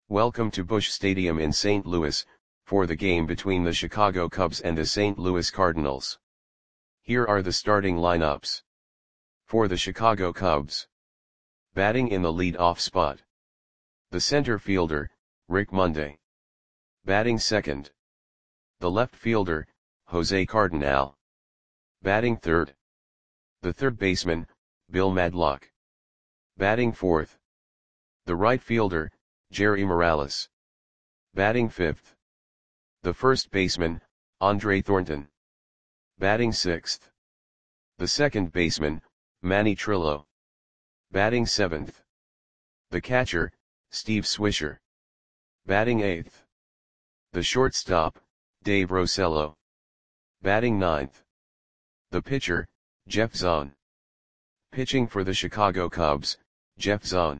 Welcome to Busch Stadium in St. Louis, for the game between the Chicago Cubs and the St. Louis Cardinals. Here are the starting lineups. For the Chicago Cubs. Batting in the lead-off spot. The center fielder, Rick Monday. Batting second. The left fielder, Jose Cardinal. Batting third. The third baseman, Bill Madlock. Batting fourth. The right fielder, Jerry Morales. Batting fifth. The first baseman, Andre Thornton. Batting sixth. The second baseman, Manny Trillo. Batting seventh. The catcher, Steve Swisher. Batting eighth. The shortstop, Dave Rosello. Batting ninth. The pitcher, Jeff Zahn. Pitching for the Chicago Cubs, Jeff Zahn.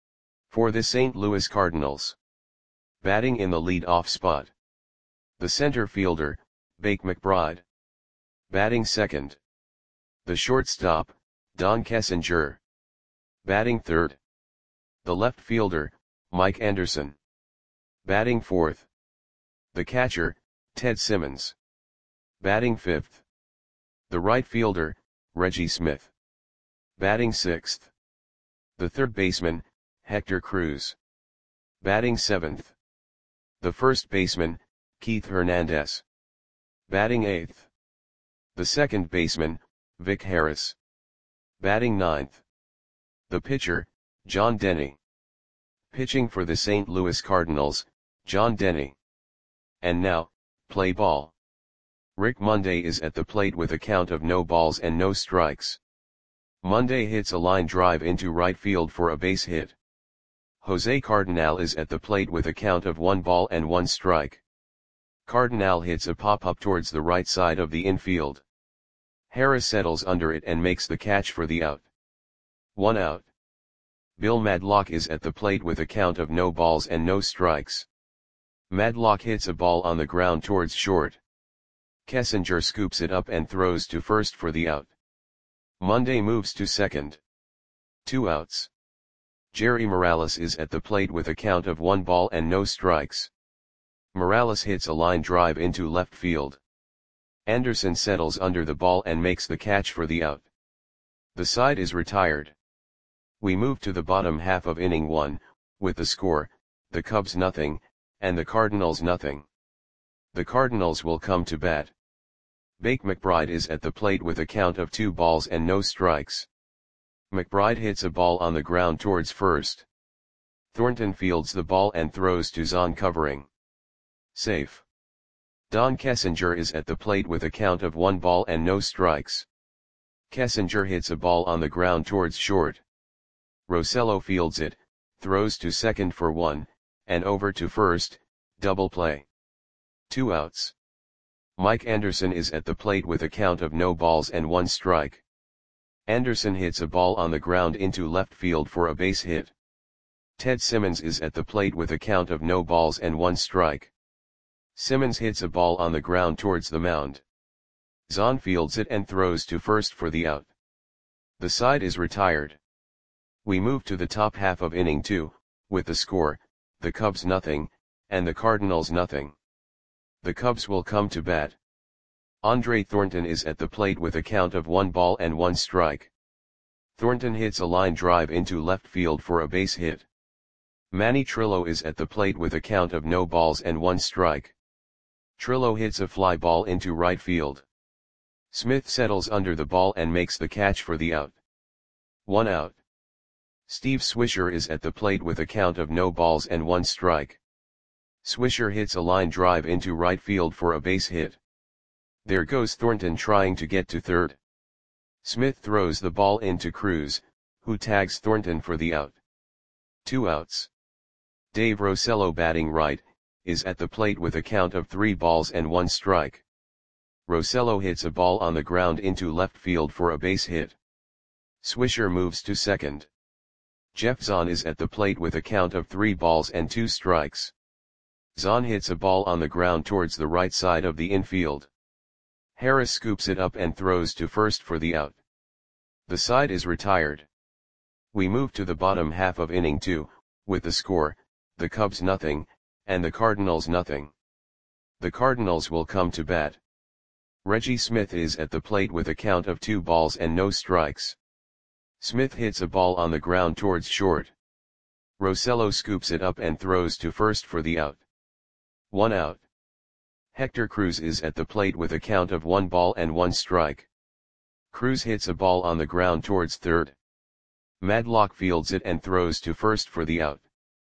For the St. Louis Cardinals. Batting in the lead-off spot. The center fielder, Bake McBride. Batting second. The shortstop, Don Kessinger. Batting third. The left fielder, Mike Anderson. Batting fourth. The catcher, Ted Simmons. Batting fifth. The right fielder, Reggie Smith. Batting sixth. The third baseman, Hector Cruz. Batting seventh. The first baseman, Keith Hernandez. Batting eighth. The second baseman, Vic Harris. Batting ninth. The pitcher, John Denny. Pitching for the St. Louis Cardinals, John Denny. And now, play ball. Rick Monday is at the plate with a count of no balls and no strikes. Monday hits a line drive into right field for a base hit. Jose Cardinal is at the plate with a count of 1 ball and 1 strike. Cardinal hits a pop-up towards the right side of the infield. Harris settles under it and makes the catch for the out. 1 out. Bill Madlock is at the plate with a count of no balls and no strikes. Madlock hits a ball on the ground towards short. Kessinger scoops it up and throws to first for the out. Monday moves to second. 2 outs. Jerry Morales is at the plate with a count of 1 ball and no strikes. Morales hits a line drive into left field. Anderson settles under the ball and makes the catch for the out. The side is retired. We move to the bottom half of inning 1, with the score, the Cubs nothing, and the Cardinals nothing. The Cardinals will come to bat. Bake McBride is at the plate with a count of 2 balls and no strikes. McBride hits a ball on the ground towards first. Thornton fields the ball and throws to Zahn covering. Safe. Don Kessinger is at the plate with a count of 1 ball and no strikes. Kessinger hits a ball on the ground towards short. Rosello fields it, throws to second for 1, and over to first, double play. 2 outs. Mike Anderson is at the plate with a count of no balls and 1 strike. Anderson hits a ball on the ground into left field for a base hit. Ted Simmons is at the plate with a count of no balls and 1 strike. Simmons hits a ball on the ground towards the mound. Zahn fields it and throws to first for the out. The side is retired. We move to the top half of inning 2, with the score, the Cubs nothing, and the Cardinals nothing. The Cubs will come to bat. Andre Thornton is at the plate with a count of 1 ball and 1 strike. Thornton hits a line drive into left field for a base hit. Manny Trillo is at the plate with a count of no balls and 1 strike. Trillo hits a fly ball into right field. Smith settles under the ball and makes the catch for the out. 1 out. Steve Swisher is at the plate with a count of no balls and 1 strike. Swisher hits a line drive into right field for a base hit. There goes Thornton trying to get to third. Smith throws the ball into Cruz, who tags Thornton for the out. 2 outs. Dave Rosello batting right, is at the plate with a count of 3 balls and 1 strike. Rosello hits a ball on the ground into left field for a base hit. Swisher moves to second. Jeff Zahn is at the plate with a count of 3 balls and 2 strikes. Zahn hits a ball on the ground towards the right side of the infield. Harris scoops it up and throws to first for the out. The side is retired. We move to the bottom half of inning 2, with the score, the Cubs nothing, and the Cardinals nothing. The Cardinals will come to bat. Reggie Smith is at the plate with a count of 2 balls and no strikes. Smith hits a ball on the ground towards short. Rosello scoops it up and throws to first for the out. 1 out. Hector Cruz is at the plate with a count of 1 ball and 1 strike. Cruz hits a ball on the ground towards third. Madlock fields it and throws to first for the out.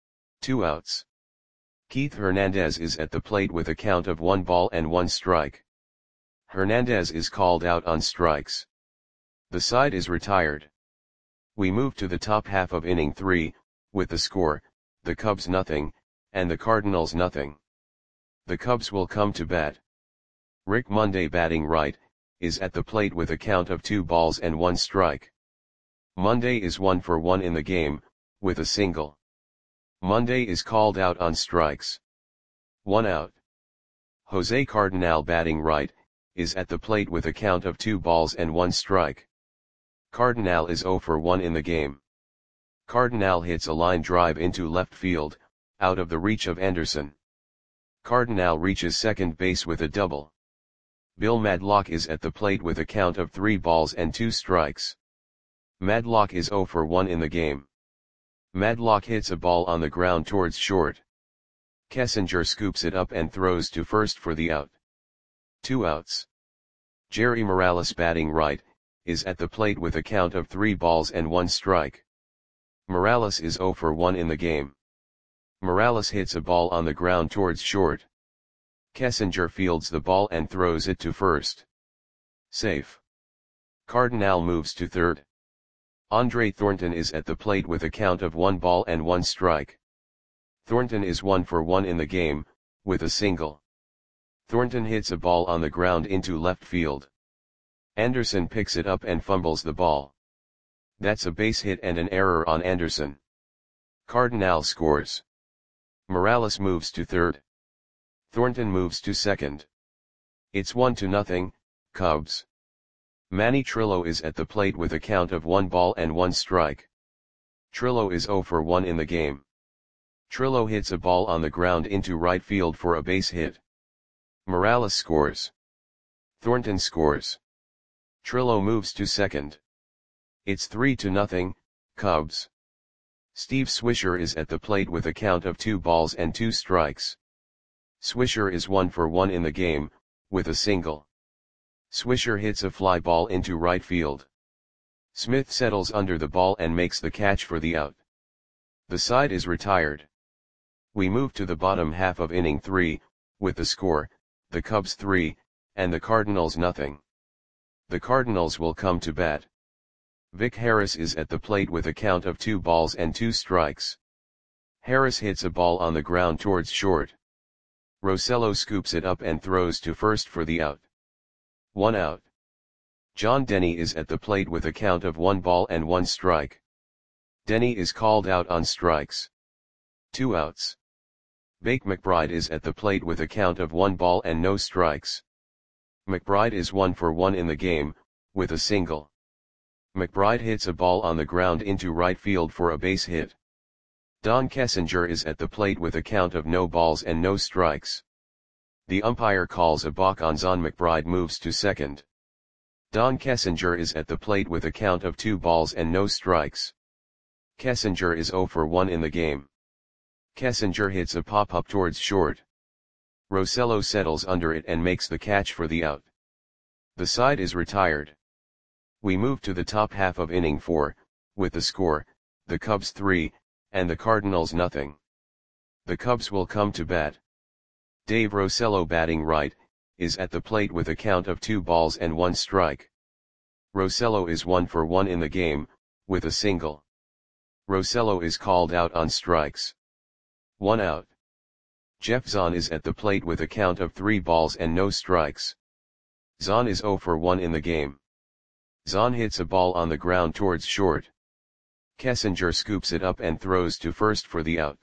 2 outs. Keith Hernandez is at the plate with a count of 1 ball and 1 strike. Hernandez is called out on strikes. The side is retired. We move to the top half of inning 3, with the score, the Cubs nothing, and the Cardinals nothing. The Cubs will come to bat. Rick Monday, batting right, is at the plate with a count of 2 balls and 1 strike. Monday is 1 for 1 in the game, with a single. Monday is called out on strikes. 1 out. Jose Cardinal, batting right, is at the plate with a count of 2 balls and 1 strike. Cardinal is 0 for 1 in the game. Cardinal hits a line drive into left field, out of the reach of Anderson. Cardinal reaches second base with a double. Bill Madlock is at the plate with a count of 3 balls and 2 strikes. Madlock is 0 for 1 in the game. Madlock hits a ball on the ground towards short. Kessinger scoops it up and throws to first for the out. 2 outs. Jerry Morales, batting right, is at the plate with a count of 3 balls and 1 strike. Morales is 0 for 1 in the game. Morales hits a ball on the ground towards short. Kessinger fields the ball and throws it to first. Safe. Cardinal moves to third. Andre Thornton is at the plate with a count of 1 ball and 1 strike. Thornton is 1 for 1 in the game, with a single. Thornton hits a ball on the ground into left field. Anderson picks it up and fumbles the ball. That's a base hit and an error on Anderson. Cardinal scores. Morales moves to third. Thornton moves to second. It's 1-0, Cubs. Manny Trillo is at the plate with a count of 1 ball and 1 strike. Trillo is 0 for 1 in the game. Trillo hits a ball on the ground into right field for a base hit. Morales scores. Thornton scores. Trillo moves to second. It's 3-0, Cubs. Steve Swisher is at the plate with a count of 2 balls and 2 strikes. Swisher is 1 for 1 in the game, with a single. Swisher hits a fly ball into right field. Smith settles under the ball and makes the catch for the out. The side is retired. We move to the bottom half of inning 3, with the score, the Cubs 3, and the Cardinals nothing. The Cardinals will come to bat. Vic Harris is at the plate with a count of 2 balls and 2 strikes. Harris hits a ball on the ground towards short. Rosello scoops it up and throws to first for the out. 1 out. John Denny is at the plate with a count of 1 ball and 1 strike. Denny is called out on strikes. 2 outs. Bake McBride is at the plate with a count of 1 ball and no strikes. McBride is 1 for 1 in the game, with a single. McBride hits a ball on the ground into right field for a base hit. Don Kessinger is at the plate with a count of no balls and no strikes. The umpire calls a balk on Zon. McBride moves to second. Don Kessinger is at the plate with a count of 2 balls and no strikes. Kessinger is 0 for 1 in the game. Kessinger hits a pop-up towards short. Rosello settles under it and makes the catch for the out. The side is retired. We move to the top half of inning 4, with the score, the Cubs 3, and the Cardinals nothing. The Cubs will come to bat. Dave Rosello, batting right, is at the plate with a count of 2 balls and 1 strike. Rosello is 1 for 1 in the game, with a single. Rosello is called out on strikes. 1 out. Jeff Zahn is at the plate with a count of 3 balls and no strikes. Zahn is 0 for 1 in the game. Zahn hits a ball on the ground towards short. Kessinger scoops it up and throws to first for the out.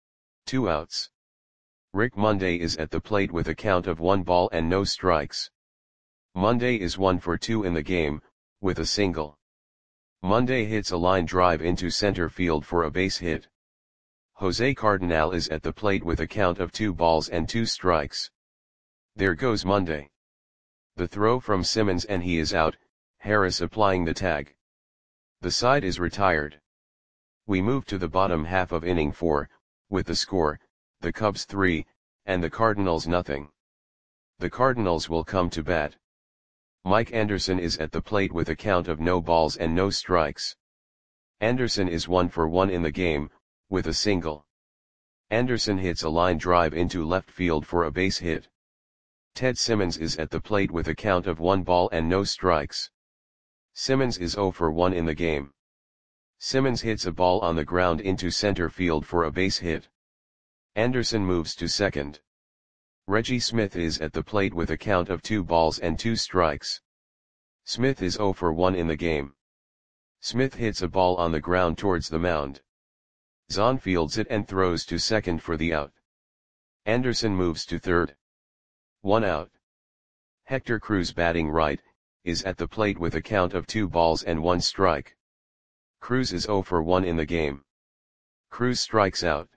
2 outs. Rick Monday is at the plate with a count of 1 ball and no strikes. Monday is 1 for 2 in the game, with a single. Monday hits a line drive into center field for a base hit. Jose Cardinal is at the plate with a count of 2 balls and 2 strikes. There goes Monday. The throw from Simmons and he is out, Harris applying the tag. The side is retired. We move to the bottom half of inning 4, with the score, the Cubs 3, and the Cardinals nothing. The Cardinals will come to bat. Mike Anderson is at the plate with a count of no balls and no strikes. Anderson is 1 for 1 in the game, with a single. Anderson hits a line drive into left field for a base hit. Ted Simmons is at the plate with a count of 1 ball and no strikes. Simmons is 0 for 1 in the game. Simmons hits a ball on the ground into center field for a base hit. Anderson moves to second. Reggie Smith is at the plate with a count of 2 balls and 2 strikes. Smith is 0 for 1 in the game. Smith hits a ball on the ground towards the mound. Zahn fields it and throws to second for the out. Anderson moves to third. 1 out. Hector Cruz, batting right, is at the plate with a count of 2 balls and 1 strike. Cruz is 0 for 1 in the game. Cruz strikes out.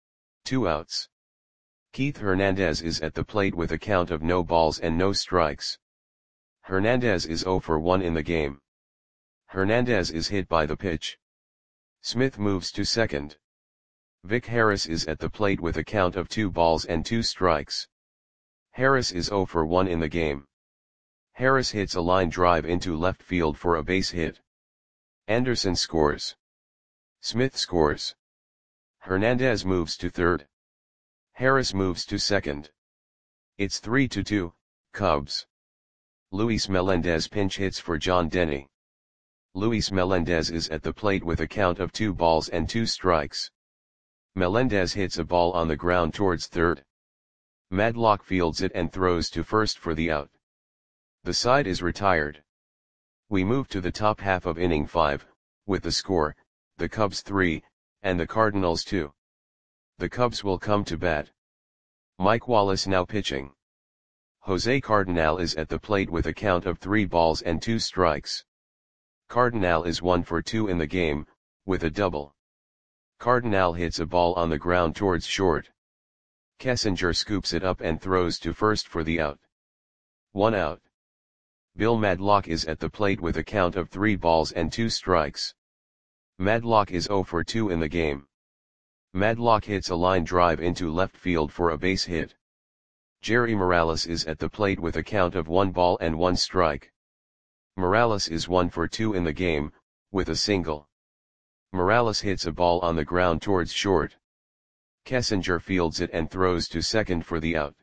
2 outs. Keith Hernandez is at the plate with a count of no balls and no strikes. Hernandez is 0 for 1 in the game. Hernandez is hit by the pitch. Smith moves to second. Vic Harris is at the plate with a count of 2 balls and 2 strikes. Harris is 0 for 1 in the game. Harris hits a line drive into left field for a base hit. Anderson scores. Smith scores. Hernandez moves to third. Harris moves to second. It's 3-2, Cubs. Luis Melendez pinch hits for John Denny. Luis Melendez is at the plate with a count of 2 balls and 2 strikes. Melendez hits a ball on the ground towards third. Madlock fields it and throws to first for the out. The side is retired. We move to the top half of inning 5, with the score, the Cubs 3, and the Cardinals 2. The Cubs will come to bat. Mike Wallace now pitching. Jose Cardinal is at the plate with a count of 3 balls and 2 strikes. Cardinal is 1 for 2 in the game, with a double. Cardinal hits a ball on the ground towards short. Kessinger scoops it up and throws to first for the out. 1 out. Bill Madlock is at the plate with a count of 3 balls and 2 strikes. Madlock is 0 for 2 in the game. Madlock hits a line drive into left field for a base hit. Jerry Morales is at the plate with a count of 1 ball and 1 strike. Morales is 1 for 2 in the game, with a single. Morales hits a ball on the ground towards short. Kessinger fields it and throws to second for the out.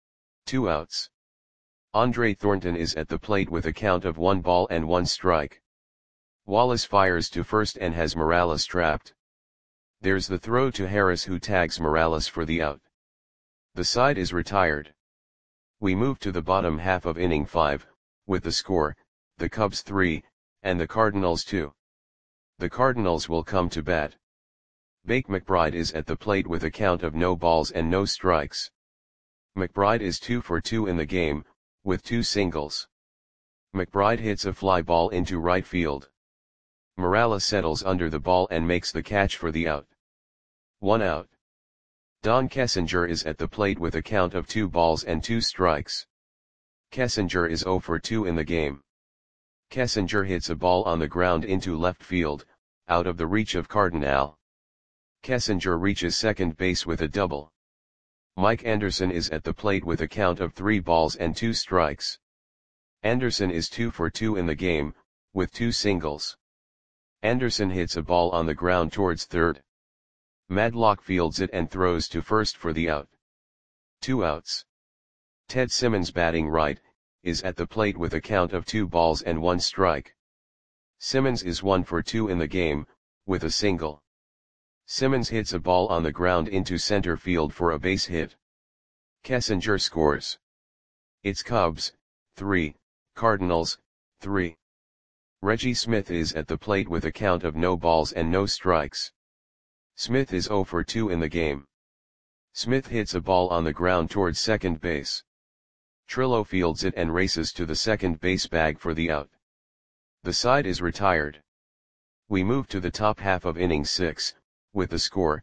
2 outs. Andre Thornton is at the plate with a count of 1 ball and 1 strike. Wallace fires to first and has Morales trapped. There's the throw to Harris, who tags Morales for the out. The side is retired. We move to the bottom half of inning 5, with the score, the Cubs 3, and the Cardinals 2. The Cardinals will come to bat. Bake McBride is at the plate with a count of no balls and no strikes. McBride is 2 for 2 in the game, with 2 singles. McBride hits a fly ball into right field. Morales settles under the ball and makes the catch for the out. 1 out. Don Kessinger is at the plate with a count of 2 balls and 2 strikes. Kessinger is 0 for 2 in the game. Kessinger hits a ball on the ground into left field, out of the reach of Cardinal. Kessinger reaches second base with a double. Mike Anderson is at the plate with a count of 3 balls and 2 strikes. Anderson is 2 for 2 in the game, with 2 singles. Anderson hits a ball on the ground towards third. Madlock fields it and throws to first for the out. 2 outs. Ted Simmons, batting right, is at the plate with a count of 2 balls and 1 strike. Simmons is 1 for 2 in the game, with a single. Simmons hits a ball on the ground into center field for a base hit. Kessinger scores. It's Cubs 3, Cardinals 3. Reggie Smith is at the plate with a count of no balls and no strikes. Smith is 0 for 2 in the game. Smith hits a ball on the ground towards second base. Trillo fields it and races to the second base bag for the out. The side is retired. We move to the top half of inning 6, with the score,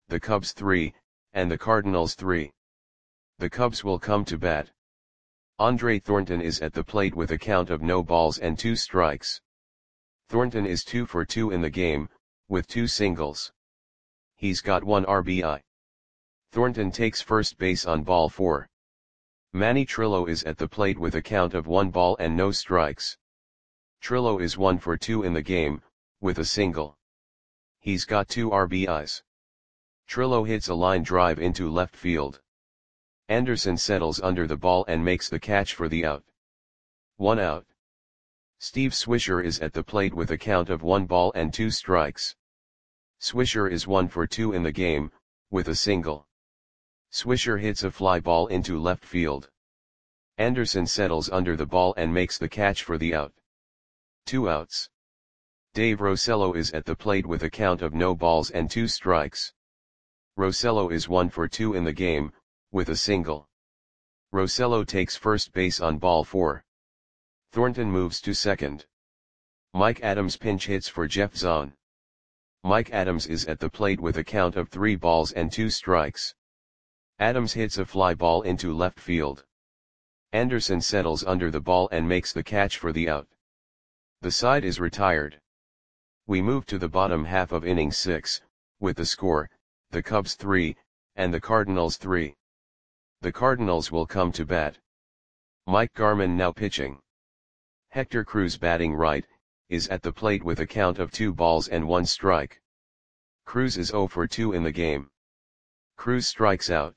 the Cubs 3, and the Cardinals 3. The Cubs will come to bat. Andre Thornton is at the plate with a count of no balls and 2 strikes. Thornton is 2 for 2 in the game, with 2 singles. He's got 1 RBI. Thornton takes first base on ball 4. Manny Trillo is at the plate with a count of 1 ball and no strikes. Trillo is 1 for 2 in the game, with a single. He's got 2 RBIs. Trillo hits a line drive into left field. Anderson settles under the ball and makes the catch for the out. 1 out. Steve Swisher is at the plate with a count of 1 ball and 2 strikes. Swisher is 1 for 2 in the game, with a single. Swisher hits a fly ball into left field. Anderson settles under the ball and makes the catch for the out. 2 outs. Dave Rosello is at the plate with a count of no balls and 2 strikes. Rosello is 1 for 2 in the game, with a single. Rosello takes first base on ball 4. Thornton moves to second. Mike Adams pinch hits for Jeff Zahn. Mike Adams is at the plate with a count of 3 balls and 2 strikes. Adams hits a fly ball into left field. Anderson settles under the ball and makes the catch for the out. The side is retired. We move to the bottom half of inning 6, with the score, the Cubs 3, and the Cardinals 3. The Cardinals will come to bat. Mike Garman now pitching. Hector Cruz batting right, is at the plate with a count of 2 balls and 1 strike. Cruz is 0 for 2 in the game. Cruz strikes out.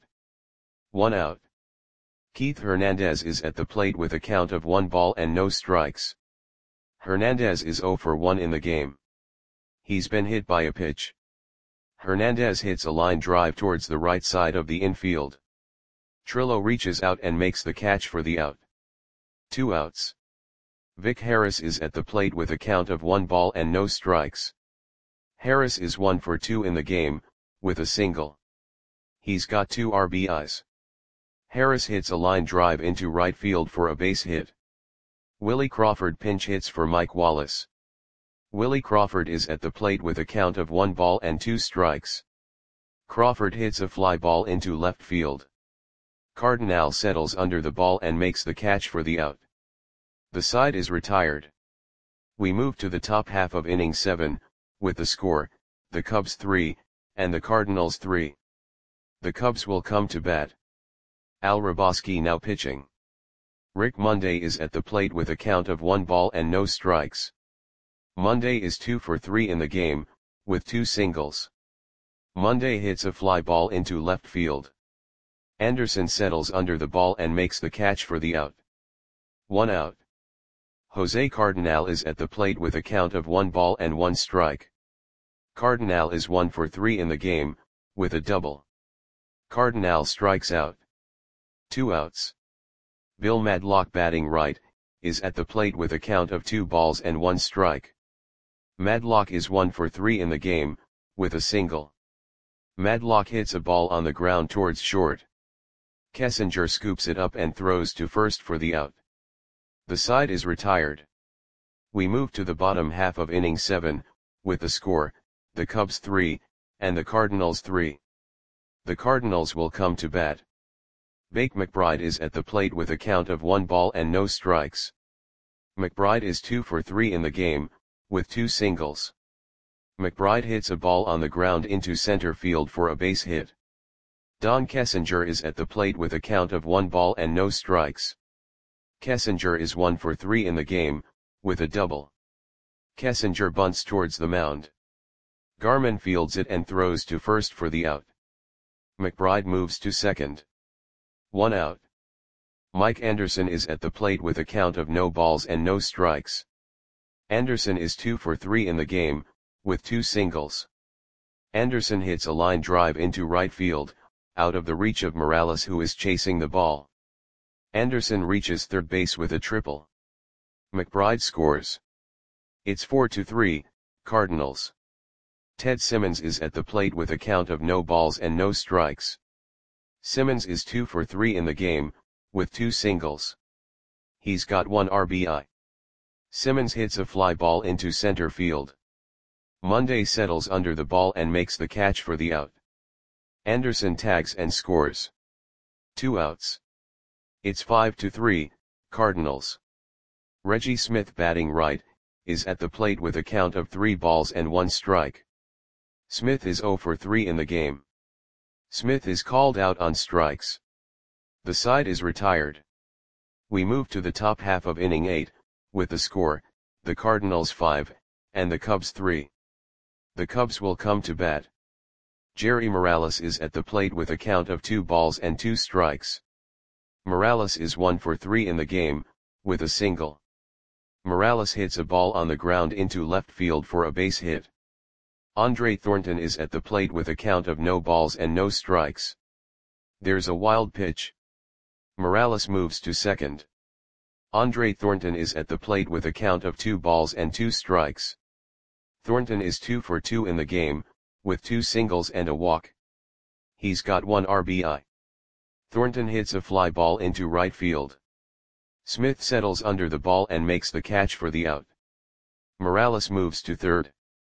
1 out. Keith Hernandez is at the plate with a count of 1 ball and no strikes. Hernandez is 0 for 1 in the game. He's been hit by a pitch. Hernandez hits a line drive towards the right side of the infield. Trillo reaches out and makes the catch for the out. 2 outs. Vic Harris is at the plate with a count of 1 ball and no strikes. Harris is 1 for 2 in the game, with a single. He's got 2 RBIs. Harris hits a line drive into right field for a base hit. Willie Crawford pinch hits for Mike Wallace. Willie Crawford is at the plate with a count of 1 ball and 2 strikes. Crawford hits a fly ball into left field. Cardinal settles under the ball and makes the catch for the out. The side is retired. We move to the top half of inning 7, with the score, the Cubs 3, and the Cardinals 3. The Cubs will come to bat. Al Hrabosky now pitching. Rick Monday is at the plate with a count of 1 ball and no strikes. Monday is 2 for 3 in the game, with 2 singles. Monday hits a fly ball into left field. Anderson settles under the ball and makes the catch for the out. 1 out. Jose Cardinal is at the plate with a count of 1 ball and 1 strike. Cardinal is 1 for 3 in the game, with a double. Cardinal strikes out. 2 outs. Bill Madlock batting right, is at the plate with a count of 2 balls and 1 strike. Madlock is 1 for 3 in the game, with a single. Madlock hits a ball on the ground towards short. Kessinger scoops it up and throws to first for the out. The side is retired. We move to the bottom half of inning 7, with the score, the Cubs 3, and the Cardinals 3. The Cardinals will come to bat. Bake McBride is at the plate with a count of 1 ball and no strikes. McBride is 2 for 3 in the game, with 2 singles. McBride hits a ball on the ground into center field for a base hit. Don Kessinger is at the plate with a count of 1 ball and no strikes. Kessinger is 1 for 3 in the game, with a double. Kessinger bunts towards the mound. Garman fields it and throws to first for the out. McBride moves to second. 1 out. Mike Anderson is at the plate with a count of no balls and no strikes. Anderson is 2 for 3 in the game, with 2 singles. Anderson hits a line drive into right field, out of the reach of Morales, who is chasing the ball. Anderson reaches third base with a triple. McBride scores. It's 4-3, Cardinals. Ted Simmons is at the plate with a count of no balls and no strikes. Simmons is 2 for 3 in the game, with 2 singles. He's got 1 RBI. Simmons hits a fly ball into center field. Monday settles under the ball and makes the catch for the out. Anderson tags and scores. 2 outs. It's 5-3, Cardinals. Reggie Smith batting right, is at the plate with a count of 3 balls and 1 strike. Smith is 0 for 3 in the game. Smith is called out on strikes. The side is retired. We move to the top half of inning 8, with the score, the Cardinals 5, and the Cubs 3. The Cubs will come to bat. Jerry Morales is at the plate with a count of 2 balls and 2 strikes. Morales is 1 for 3 in the game, with a single. Morales hits a ball on the ground into left field for a base hit. Andre Thornton is at the plate with a count of no balls and no strikes. There's a wild pitch. Morales moves to second. Andre Thornton is at the plate with a count of 2 balls and 2 strikes. Thornton is 2 for 2 in the game, with 2 singles and a walk. He's got 1 RBI. Thornton hits a fly ball into right field. Smith settles under the ball and makes the catch for the out. Morales moves to third.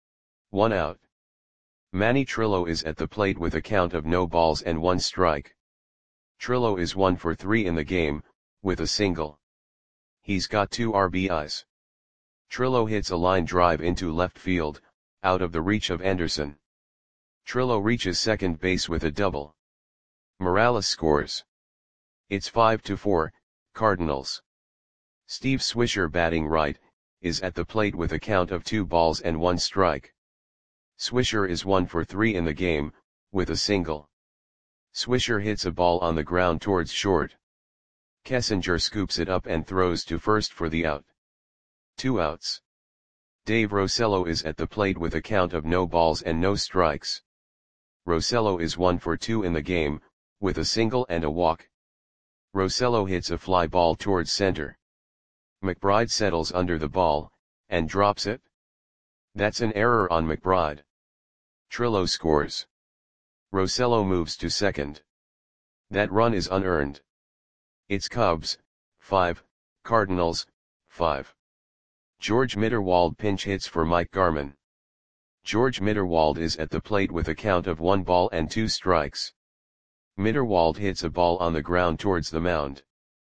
1 out. Manny Trillo is at the plate with a count of no balls and 1 strike. Trillo is 1 for 3 in the game, with a single. He's got 2 RBIs. Trillo hits a line drive into left field, out of the reach of Anderson. Trillo reaches second base with a double. Morales scores. It's 5-4, Cardinals. Steve Swisher batting right, is at the plate with a count of 2 balls and 1 strike. Swisher is 1 for 3 in the game, with a single. Swisher hits a ball on the ground towards short. Kessinger scoops it up and throws to first for the out. 2 outs. Dave Rosello is at the plate with a count of no balls and no strikes. Rosello is 1 for 2 in the game, with a single and a walk. Rosello hits a fly ball towards center. McBride settles under the ball, and drops it. That's an error on McBride. Trillo scores. Rosello moves to second. That run is unearned. It's Cubs, 5, Cardinals, 5. George Mitterwald pinch hits for Mike Garman. George Mitterwald is at the plate with a count of 1 ball and 2 strikes. Mitterwald hits a ball on the ground towards the mound.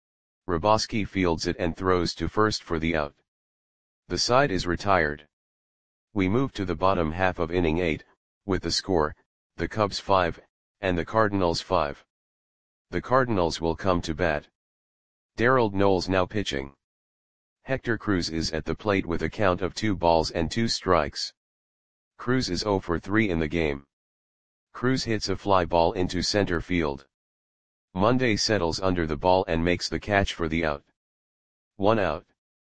Raboski fields it and throws to first for the out. The side is retired. We move to the bottom half of inning 8, with the score, the Cubs 5, and the Cardinals 5. The Cardinals will come to bat. Darrell Knowles now pitching. Hector Cruz is at the plate with a count of 2 balls and 2 strikes. Cruz is 0 for 3 in the game. Cruz hits a fly ball into center field. Monday settles under the ball and makes the catch for the out. 1 out.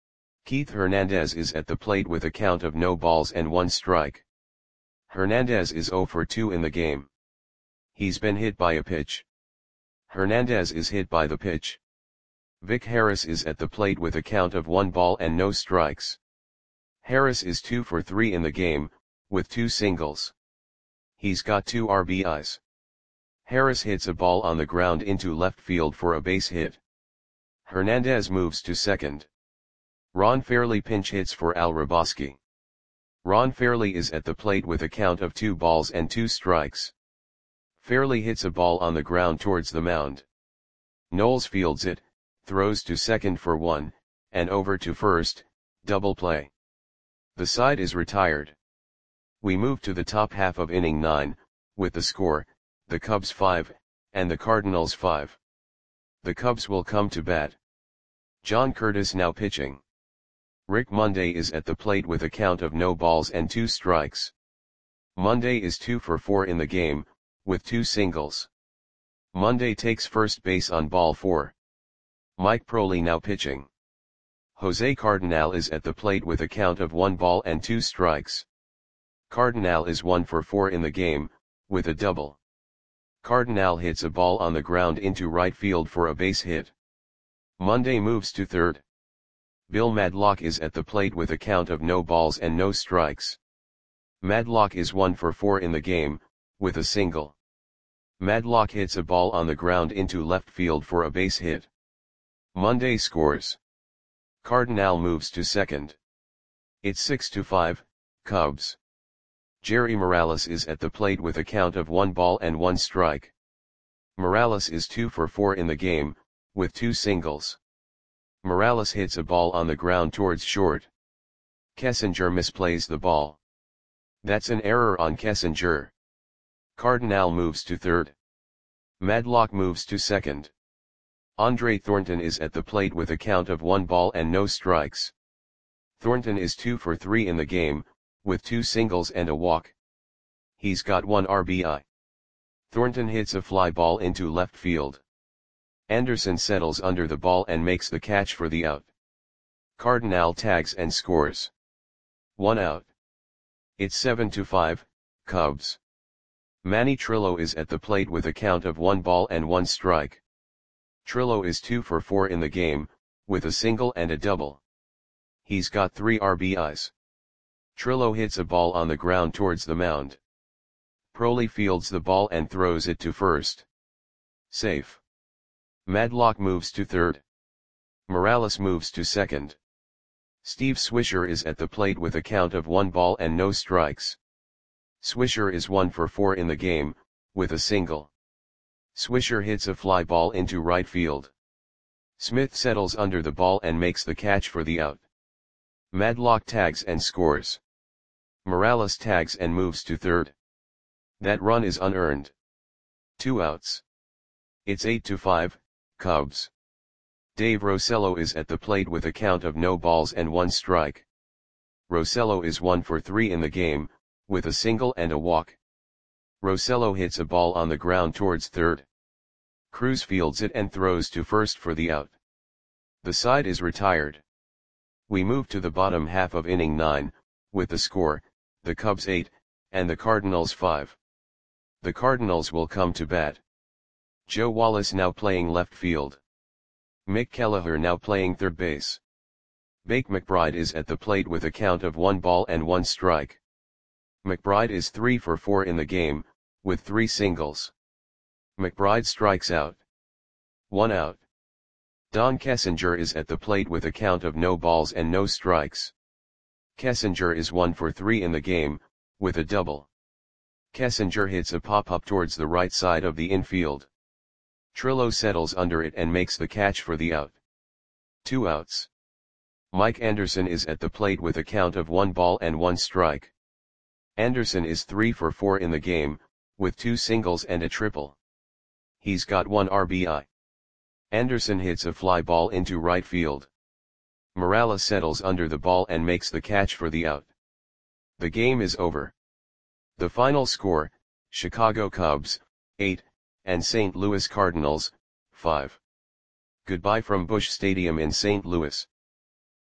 Keith Hernandez is at the plate with a count of no balls and 1 strike. Hernandez is 0 for 2 in the game. He's been hit by a pitch. Hernandez is hit by the pitch. Vic Harris is at the plate with a count of 1 ball and no strikes. Harris is 2 for 3 in the game, with 2 singles. He's got 2 RBIs. Harris hits a ball on the ground into left field for a base hit. Hernandez moves to second. Ron Fairly pinch hits for Al Raboski. Ron Fairly is at the plate with a count of 2 balls and 2 strikes. Fairly hits a ball on the ground towards the mound. Knowles fields it, throws to second for 1, and over to first, double play. The side is retired. We move to the top half of inning 9, with the score, the Cubs 5, and the Cardinals 5. The Cubs will come to bat. John Curtis now pitching. Rick Monday is at the plate with a count of no balls and 2 strikes. Monday is 2 for 4 in the game, with 2 singles. Monday takes first base on ball 4. Mike Proley now pitching. Jose Cardinal is at the plate with a count of 1 ball and 2 strikes. Cardinal is 1 for 4 in the game, with a double. Cardinal hits a ball on the ground into right field for a base hit. Monday moves to third. Bill Madlock is at the plate with a count of no balls and no strikes. Madlock is 1 for 4 in the game, with a single. Madlock hits a ball on the ground into left field for a base hit. Monday scores. Cardinal moves to second. It's 6-5, Cubs. Jerry Morales is at the plate with a count of 1 ball and 1 strike. Morales is 2 for 4 in the game, with 2 singles. Morales hits a ball on the ground towards short. Kessinger misplays the ball. That's an error on Kessinger. Cardinal moves to third. Madlock moves to second. Andre Thornton is at the plate with a count of 1 ball and no strikes. Thornton is 2 for 3 in the game, with 2 singles and a walk. He's got 1 RBI. Thornton hits a fly ball into left field. Anderson settles under the ball and makes the catch for the out. Cardinal tags and scores. 1 out. It's 7-5, Cubs. Manny Trillo is at the plate with a count of 1 ball and 1 strike. Trillo is 2 for 4 in the game, with a single and a double. He's got 3 RBIs. Trillo hits a ball on the ground towards the mound. Proley fields the ball and throws it to first. Safe. Madlock moves to third. Morales moves to second. Steve Swisher is at the plate with a count of 1 ball and no strikes. Swisher is 1 for 4 in the game, with a single. Swisher hits a fly ball into right field. Smith settles under the ball and makes the catch for the out. Madlock tags and scores. Morales tags and moves to third. That run is unearned. 2 outs. It's 8-5, Cubs. Dave Rosello is at the plate with a count of no balls and 1 strike. Rosello is 1 for 3 in the game, with a single and a walk. Rosello hits a ball on the ground towards third. Cruz fields it and throws to first for the out. The side is retired. We move to the bottom half of inning 9, with the score, the Cubs 8, and the Cardinals 5. The Cardinals will come to bat. Joe Wallace now playing left field. Mick Kelleher now playing third base. Bake McBride is at the plate with a count of 1 ball and 1 strike. McBride is 3 for 4 in the game, with 3 singles. McBride strikes out. 1 out. Don Kessinger is at the plate with a count of no balls and no strikes. Kessinger is 1 for 3 in the game, with a double. Kessinger hits a pop-up towards the right side of the infield. Trillo settles under it and makes the catch for the out. 2 outs. Mike Anderson is at the plate with a count of 1 ball and 1 strike. Anderson is 3 for 4 in the game, with 2 singles and a triple. He's got 1 RBI. Anderson hits a fly ball into right field. Morales settles under the ball and makes the catch for the out. The game is over. The final score, Chicago Cubs, 8, and St. Louis Cardinals, 5. Goodbye from Busch Stadium in St. Louis.